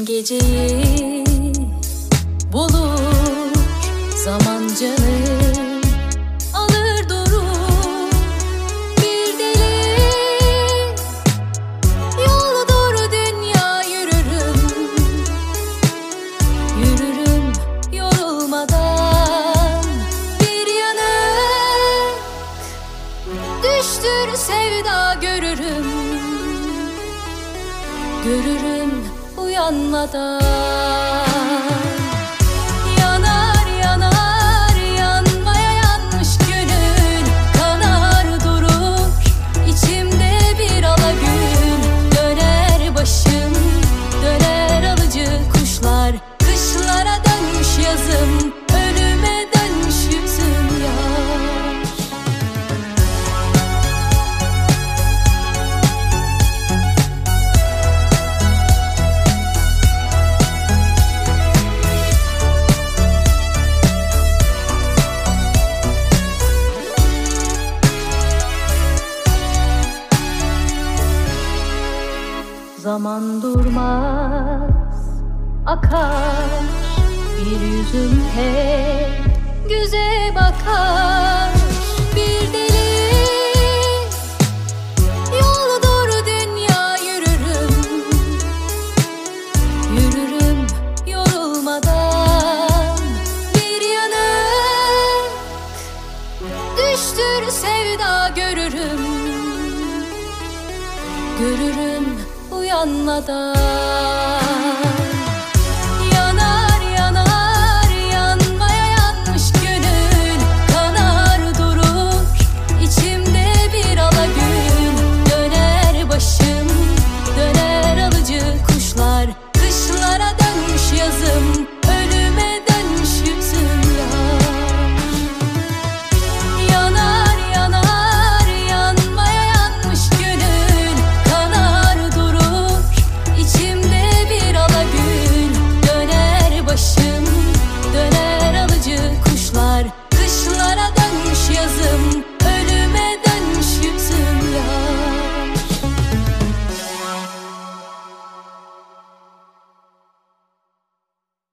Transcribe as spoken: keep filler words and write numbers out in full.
Geceyi bulur zaman, canım alır durur bir deli yoldur dünya. Yürürüm, yürürüm yorulmadan. Bir yanık düştür sevda, görürüm, görürüm uyanmadan. Yanar yanar yanmaya yanmış gönül, kanar durur içimde bir alagül. Döner başım, döner alıcı kuşlar, kışlara dönmüş yazım, ölüme dönmüş yüzüm yar. Zaman durmaz, akar, bir yüzüm hep göze bakar. Bir deli yoldur dünya. Yürürüm, yürürüm yorulmadan. Bir yanık düştür sevda, görürüm, görürüm uyanmadan.